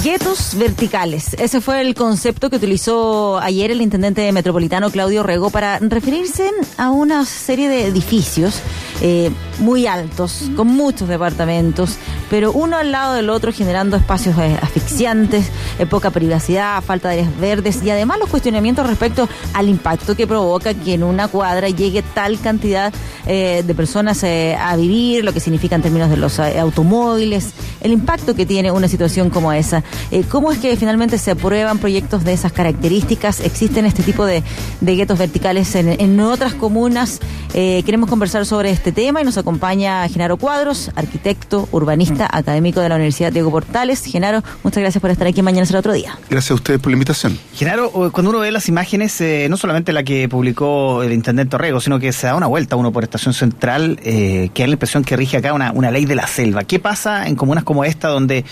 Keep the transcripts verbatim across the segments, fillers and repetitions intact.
Guetos verticales. Ese fue el concepto que utilizó ayer el intendente metropolitano Claudio Rego para referirse a una serie de edificios eh, muy altos, con muchos departamentos, pero uno al lado del otro, generando espacios eh, asfixiantes, eh, poca privacidad, falta de áreas verdes y además los cuestionamientos respecto al impacto que provoca que en una cuadra llegue tal cantidad eh, de personas eh, a vivir, lo que significa en términos de los eh, automóviles, el impacto que tiene una situación como esa. Eh, ¿Cómo es que finalmente se aprueban proyectos de esas características? ¿Existen este tipo de, de guetos verticales en, en otras comunas? Eh, queremos conversar sobre este tema y nos acompaña Genaro Cuadros, arquitecto, urbanista, académico de la Universidad Diego Portales. Genaro, muchas gracias por estar aquí en Mañana Será Otro Día. Gracias a ustedes por la invitación. Genaro, cuando uno ve las imágenes, eh, no solamente la que publicó el intendente Rego, sino que se da una vuelta uno por Estación Central, eh, que da la impresión que rige acá una, una ley de la selva. ¿Qué pasa en comunas como esta donde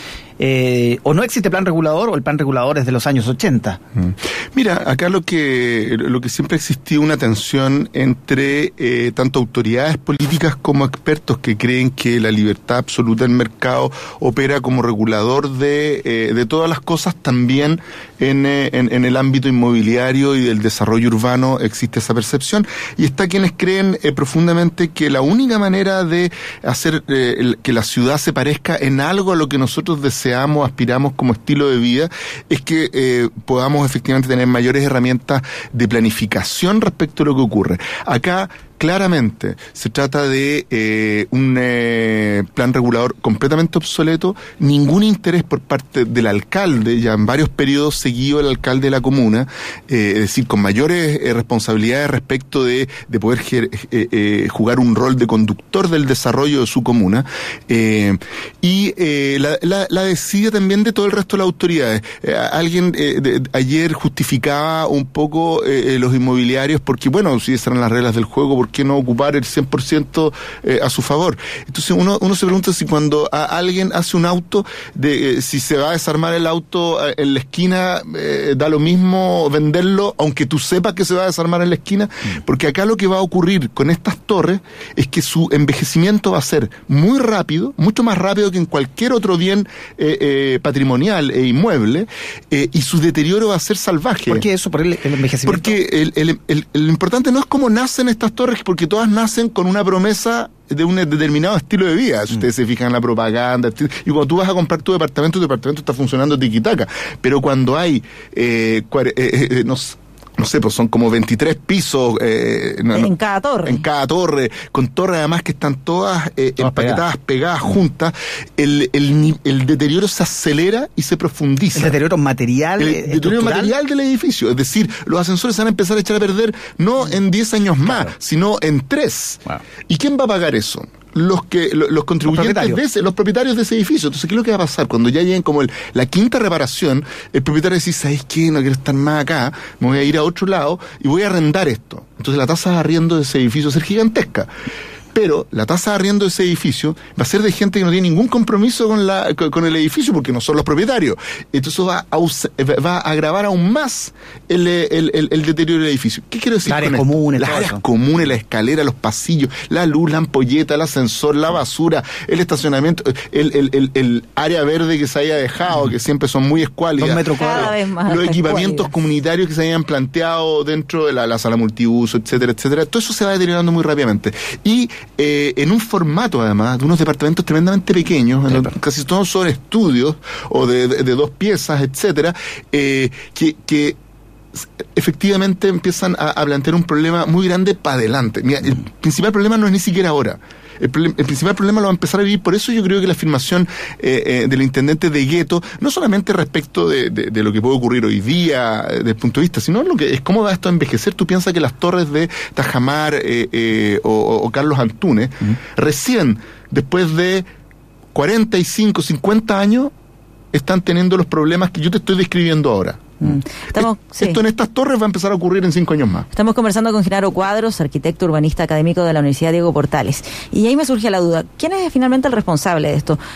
eh, o no existe plan regulador o el plan regulador es de los años ochenta? Mm. Mira, acá lo que lo que siempre ha existido una tensión entre eh, tanto autoridades políticas como expertos que creen que la libertad absoluta del mercado opera como regulador de, eh, de todas las cosas. También en, eh, en, en el ámbito inmobiliario y del desarrollo urbano existe esa percepción, y está quienes creen eh, profundamente que la única manera de hacer eh, el, que la ciudad se parezca en algo a lo que nosotros deseamos, aspiramos como estilo de vida, es que eh, podamos efectivamente tener mayores herramientas de planificación respecto a lo que ocurre. Acá claramente se trata de eh, un eh, plan regulador completamente obsoleto, ningún interés por parte del alcalde, ya en varios periodos seguido el alcalde de la comuna, eh, es decir, con mayores eh, responsabilidades respecto de, de poder eh, eh, jugar un rol de conductor del desarrollo de su comuna, eh, y eh, la, la, la decide también de todo el resto de las autoridades. Eh, alguien eh, de, ayer justificaba un poco eh, los inmobiliarios porque, bueno, si esas eran las reglas del juego, ¿por qué no ocupar el cien por ciento eh, a su favor? Entonces uno, uno se pregunta si cuando a alguien hace un auto, de eh, si se va a desarmar el auto en la esquina, eh, da lo mismo venderlo, aunque tú sepas que se va a desarmar en la esquina, mm. porque acá lo que va a ocurrir con estas torres es que su envejecimiento va a ser muy rápido, mucho más rápido que en cualquier otro bien eh, eh, patrimonial e inmueble, eh, y su deterioro va a ser salvaje. ¿Por qué eso? ¿Por el, el envejecimiento? Porque el, el, el, el, lo importante no es cómo nacen estas torres, porque todas nacen con una promesa de un determinado estilo de vida. Si ustedes mm. se fijan en la propaganda, y cuando tú vas a comprar tu departamento, tu departamento está funcionando tiquitaca. Pero cuando hay eh, cuare, eh, eh, no sé, no sé, pues son como veintitrés pisos eh, no, en cada torre. En cada torre, con torres además que están todas eh, empaquetadas, pegadas, pegadas juntas, el, el, el deterioro se acelera y se profundiza. El deterioro material. El deterioro material del edificio. Es decir, los ascensores van a empezar a echar a perder no en diez años más, claro, sino en tres. Wow. ¿Y quién va a pagar eso? Los que los, los contribuyentes, los propietarios. de ese, los propietarios de ese edificio. Entonces, ¿qué es lo que va a pasar? Cuando ya lleguen como el, la quinta reparación, el propietario dice, ¿sabes qué? No quiero estar más acá, me voy a ir a otro lado y voy a arrendar esto. Entonces la tasa de arriendo de ese edificio va a ser gigantesca. Pero la tasa de arriendo de ese edificio va a ser de gente que no tiene ningún compromiso con la con, con el edificio, porque no son los propietarios. Entonces va a, va a agravar aún más el, el, el, el deterioro del edificio. ¿Qué quiero decir? Las áreas con comunes, las áreas comunes, la escalera, los pasillos, la luz, la ampolleta, el ascensor, la basura, el estacionamiento, el, el, el, el área verde que se haya dejado, que siempre son muy escuálidas. Dos metros cuadrados. Los equipamientos comunitarios que se hayan planteado dentro de la, la sala multiuso, etcétera, etcétera. Todo eso se va deteriorando muy rápidamente. Y Eh, en un formato, además, de unos departamentos tremendamente pequeños, en los, casi todos son estudios o de, de, de dos piezas, etcétera, eh, que, que efectivamente empiezan a, a plantear un problema muy grande para adelante. Mira, el principal problema no es ni siquiera ahora. El, el principal problema lo va a empezar a vivir. Por eso yo creo que la afirmación eh, eh, del intendente de Gueto, no solamente respecto de, de, de lo que puede ocurrir hoy día eh, desde el punto de vista, sino lo que es cómo va esto a envejecer. Tú piensas que las torres de Tajamar eh, eh, o, o Carlos Antunes, uh-huh, recién después de cuarenta y cinco, cincuenta años, están teniendo los problemas que yo te estoy describiendo ahora. Mm. Estamos, sí. Esto en estas torres va a empezar a ocurrir en cinco años más. Estamos conversando con Genaro Cuadros, arquitecto urbanista académico de la Universidad Diego Portales. Y ahí me surge la duda, ¿quién es finalmente el responsable de esto?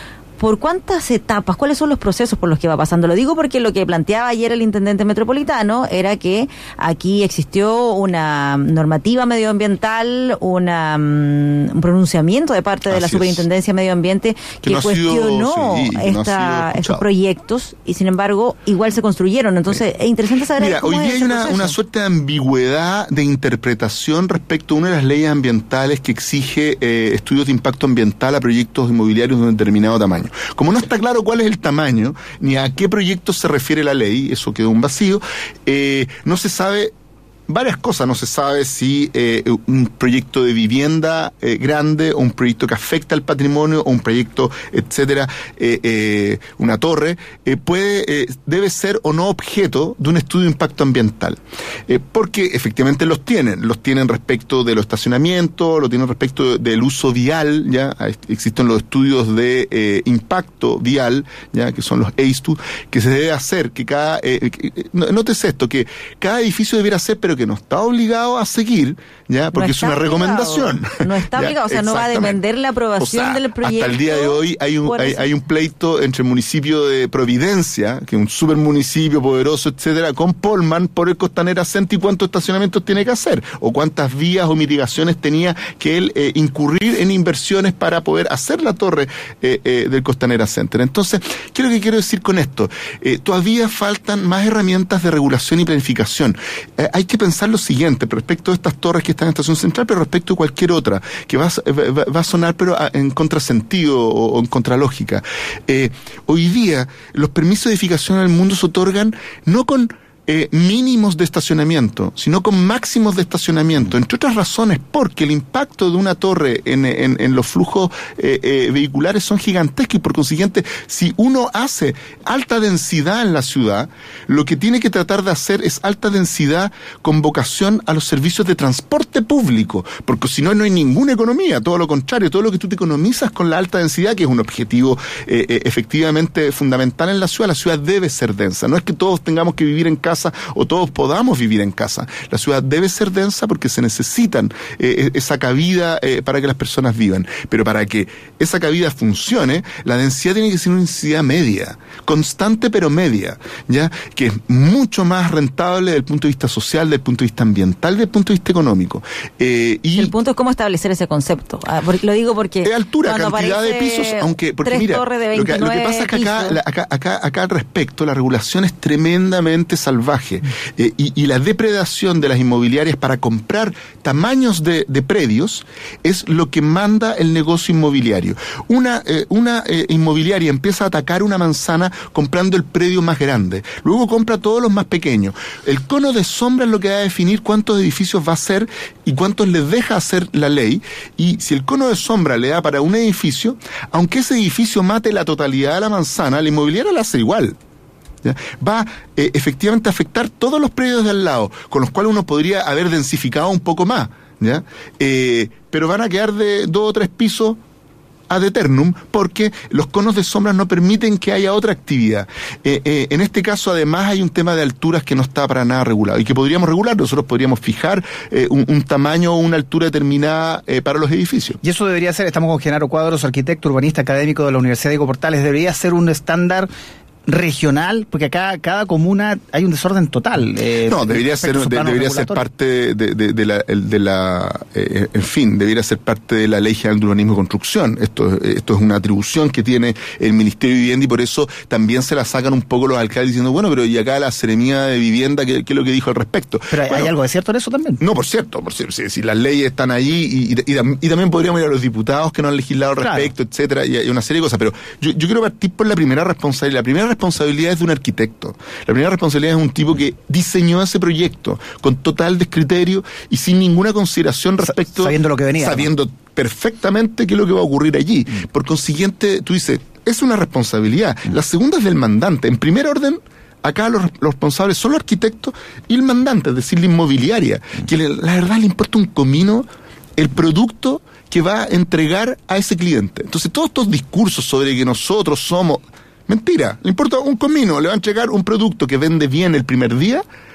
¿por cuántas etapas? ¿Cuáles son los procesos por los que va pasando? Lo digo porque lo que planteaba ayer el intendente metropolitano era que aquí existió una normativa medioambiental, una, um, un pronunciamiento de parte de Así la Superintendencia de Medio Ambiente que, que no cuestionó sido, sí, esta, no estos proyectos y sin embargo igual se construyeron. Entonces sí. es interesante saber Mira, cómo hoy día hay una, una suerte de ambigüedad de interpretación respecto a una de las leyes ambientales que exige eh, estudios de impacto ambiental a proyectos inmobiliarios de un determinado tamaño. Como no está claro cuál es el tamaño, ni a qué proyecto se refiere la ley, eso quedó un vacío, eh, no se sabe varias cosas. No se sabe si eh, un proyecto de vivienda eh, grande o un proyecto que afecta al patrimonio o un proyecto, etcétera, eh, eh, una torre, eh, puede, eh, debe ser o no objeto de un estudio de impacto ambiental. Eh, porque efectivamente los tienen. Los tienen respecto de los estacionamientos, lo tienen respecto del uso vial, ya existen los estudios de eh, impacto vial, ya que son los E I S T U, que se debe hacer, que cada, eh, que, notes esto, que cada edificio debiera ser, pero que no está obligado a seguir, ya, porque no es una obligado. recomendación. No está ya, obligado, o sea, no va a depender la aprobación o sea, del proyecto. Hasta el día de hoy hay un hay, hay un pleito entre el municipio de Providencia, que es un super municipio poderoso, etcétera, con Polman por el Costanera Center y cuántos estacionamientos tiene que hacer, o cuántas vías o mitigaciones tenía que él eh, incurrir en inversiones para poder hacer la torre eh, eh, del Costanera Center. Entonces, ¿qué es lo que quiero decir con esto? Eh, todavía faltan más herramientas de regulación y planificación. Eh, hay que pensar lo siguiente respecto a estas torres que están en Estación Central, pero respecto a cualquier otra, que va, va, va a sonar pero a, en contrasentido o, o en contralógica. Eh, hoy día los permisos de edificación en el mundo se otorgan no con Eh, mínimos de estacionamiento, sino con máximos de estacionamiento, entre otras razones porque el impacto de una torre en, en, en los flujos eh, eh, vehiculares son gigantescos y por consiguiente, si uno hace alta densidad en la ciudad, lo que tiene que tratar de hacer es alta densidad con vocación a los servicios de transporte público, porque si no, no hay ninguna economía, todo lo contrario, todo lo que tú te economizas con la alta densidad, que es un objetivo eh, eh, efectivamente fundamental en la ciudad, la ciudad debe ser densa, no es que todos tengamos que vivir en casa o todos podamos vivir en casa. La ciudad debe ser densa porque se necesitan eh, esa cabida eh, para que las personas vivan. Pero para que esa cabida funcione, la densidad tiene que ser una densidad media, constante pero media, ya, que es mucho más rentable desde el punto de vista social, desde el punto de vista ambiental, desde el punto de vista económico. Eh, y el punto es cómo establecer ese concepto. Ah, porque, lo digo porque de altura, cantidad de pisos, aunque porque mira, lo que, lo que pasa es que acá, la, acá, acá, acá al respecto, la regulación es tremendamente salvaje. Eh, y, y la depredación de las inmobiliarias para comprar tamaños de, de predios es lo que manda el negocio inmobiliario. Una, eh, una eh, inmobiliaria empieza a atacar una manzana comprando el predio más grande, luego compra todos los más pequeños. El cono de sombra es lo que va a definir cuántos edificios va a hacer y cuántos les deja hacer la ley, y si el cono de sombra le da para un edificio, aunque ese edificio mate la totalidad de la manzana, la inmobiliaria la hace igual. ¿Ya? Va eh, efectivamente a afectar todos los predios de al lado, con los cuales uno podría haber densificado un poco más, ¿ya? Eh, pero van a quedar de dos o tres pisos ad eternum, porque los conos de sombra no permiten que haya otra actividad. Eh, eh, en este caso, además, hay un tema de alturas que no está para nada regulado y que podríamos regular. Nosotros podríamos fijar eh, un, un tamaño o una altura determinada eh, para los edificios. Y eso debería ser, estamos con Genaro Cuadros, arquitecto, urbanista, académico de la Universidad de Diego Portales, debería ser un estándar regional, porque acá cada comuna hay un desorden total. Eh, no, debería ser de, debería ser parte de, de, de la, de la eh, en fin, debería ser parte de la Ley General de Urbanismo y Construcción. Esto, esto es una atribución que tiene el Ministerio de Vivienda y por eso también se la sacan un poco los alcaldes diciendo, bueno, pero y acá la Seremía de Vivienda, ¿qué, qué es lo que dijo al respecto? Pero bueno, ¿hay algo de cierto en eso también? No, por cierto, por cierto, si, si las leyes están allí y, y, y, y también podríamos ir a los diputados que no han legislado al respecto, claro, etcétera, y, y una serie de cosas, pero yo, yo quiero partir por la primera responsabilidad. La primera responsabilidad es de un arquitecto. La primera responsabilidad es un tipo que diseñó ese proyecto con total descriterio y sin ninguna consideración respecto... Sabiendo lo que venía. Sabiendo, ¿no?, perfectamente qué es lo que va a ocurrir allí. Mm. Por consiguiente, tú dices, es una responsabilidad. Mm. La segunda es del mandante. En primer orden, acá los, los responsables son los arquitectos y el mandante, es decir, la inmobiliaria, mm. que le, la verdad le importa un comino el producto que va a entregar a ese cliente. Entonces, todos estos discursos sobre que nosotros somos... Mentira, le importa un comino, le va a entregar un producto que vende bien el primer día,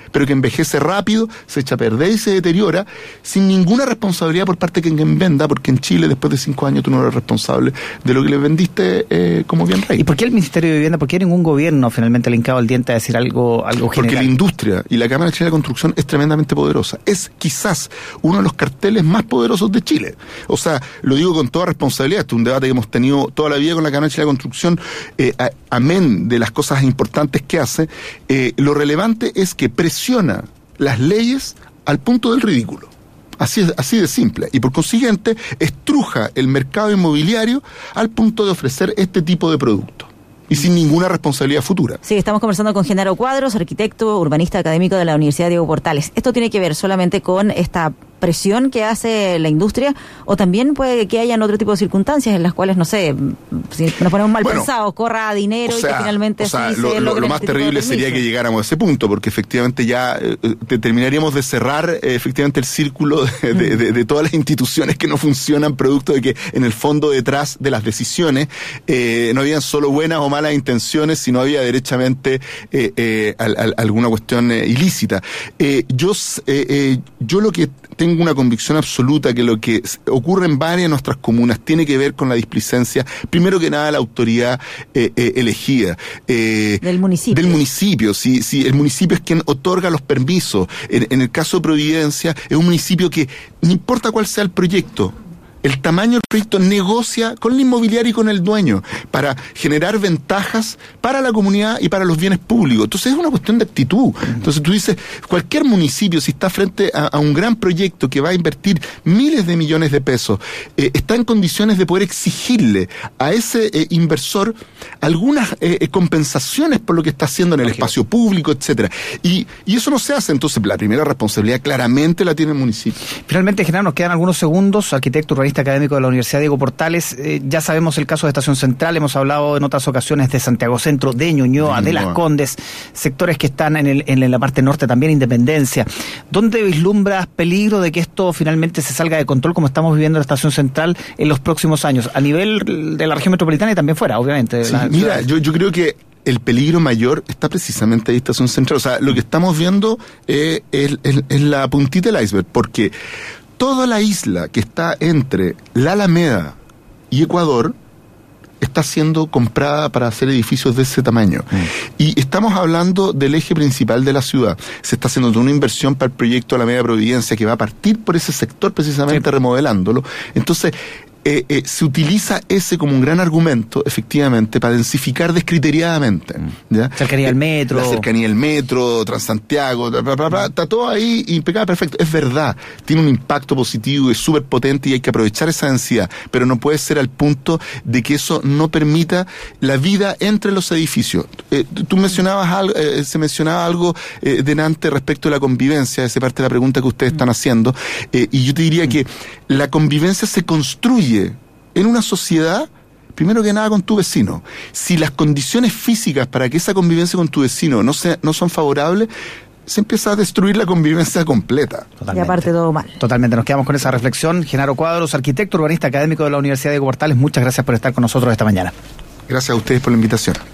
pero que envejece rápido, se echa a perder y se deteriora, sin ninguna responsabilidad por parte de quien venda, porque en Chile, después de cinco años, tú no eres responsable de lo que le vendiste eh, como bien raíz. ¿Y por qué el Ministerio de Vivienda, por qué ningún gobierno finalmente le ha hincado el diente a decir algo, algo general? Porque la industria y la Cámara Chilena de Construcción es tremendamente poderosa. Es quizás uno de los carteles más poderosos de Chile. O sea, lo digo con toda responsabilidad. Este es un debate que hemos tenido toda la vida con la Cámara Chilena de Construcción, eh, a, amén de las cosas importantes que hace. Eh, lo relevante es que presiona las leyes al punto del ridículo. Así, es, así de simple. Y por consiguiente, estruja el mercado inmobiliario al punto de ofrecer este tipo de productos. Y sin ninguna responsabilidad futura. Sí, estamos conversando con Genaro Cuadros, arquitecto, urbanista académico de la Universidad Diego Portales. ¿Esto tiene que ver solamente con esta presión que hace la industria, o también puede que hayan otro tipo de circunstancias en las cuales, no sé, si nos ponemos mal bueno, pensados, corra dinero o sea, y que finalmente o sea, así lo, se lo, lo más terrible sería que llegáramos a ese punto, porque efectivamente ya eh, terminaríamos de cerrar eh, efectivamente el círculo de, de, de, de todas las instituciones que no funcionan, producto de que en el fondo detrás de las decisiones eh, no habían solo buenas o malas intenciones, sino había derechamente eh, eh, al, al, alguna cuestión eh, ilícita. Eh, yo, eh, eh, yo lo que tengo una convicción absoluta que lo que ocurre en varias de nuestras comunas tiene que ver con la displicencia, primero que nada, la autoridad eh, eh, elegida. Eh, del municipio. Del municipio, si, si el municipio es quien otorga los permisos. En, en el caso de Providencia, es un municipio que, no importa cuál sea el proyecto, el tamaño del proyecto negocia con el inmobiliario y con el dueño para generar ventajas para la comunidad y para los bienes públicos. Entonces es una cuestión de actitud. Entonces tú dices, cualquier municipio, si está frente a, a un gran proyecto que va a invertir miles de millones de pesos, eh, está en condiciones de poder exigirle a ese eh, inversor algunas eh, compensaciones por lo que está haciendo en el espacio público, etcétera. Y, y eso no se hace. Entonces la primera responsabilidad claramente la tiene el municipio. Finalmente, Genaro, nos quedan algunos segundos. Arquitecto urbanista académico de la Universidad Diego Portales, eh, ya sabemos el caso de Estación Central, hemos hablado en otras ocasiones de Santiago Centro, de Ñuñoa, de, de Las Condes, sectores que están en, el, en la parte norte también, Independencia. ¿Dónde vislumbras peligro de que esto finalmente se salga de control como estamos viviendo en la Estación Central en los próximos años, a nivel de la región metropolitana y también fuera, obviamente? Sí, la, mira, yo, yo creo que el peligro mayor está precisamente ahí, Estación Central. O sea, lo que estamos viendo eh, es, es, es la puntita del iceberg, porque toda la isla que está entre la Alameda y Ecuador está siendo comprada para hacer edificios de ese tamaño. Mm. Y estamos hablando del eje principal de la ciudad. Se está haciendo una inversión para el proyecto Alameda Providencia que va a partir por ese sector precisamente, sí, remodelándolo. Entonces, Eh, eh, se utiliza ese como un gran argumento, efectivamente, para densificar descriteriadamente. ¿Ya? Cercanía al metro. La cercanía al metro, Transantiago, bla, bla, bla, bla, está todo ahí impecable, perfecto. Es verdad, tiene un impacto positivo, es súper potente y hay que aprovechar esa densidad, pero no puede ser al punto de que eso no permita la vida entre los edificios. Eh, tú mencionabas algo, eh, se mencionaba algo eh, delante respecto de la convivencia, esa parte de la pregunta que ustedes están haciendo, eh, y yo te diría que la convivencia se construye en una sociedad, primero que nada, con tu vecino. Si las condiciones físicas para que esa convivencia con tu vecino no, sea, no son favorables, se empieza a destruir la convivencia completa. Totalmente. Y aparte todo mal. Totalmente, nos quedamos con esa reflexión. Genaro Cuadros, arquitecto urbanista académico de la Universidad Diego Portales, muchas gracias por estar con nosotros esta mañana. Gracias a ustedes por la invitación.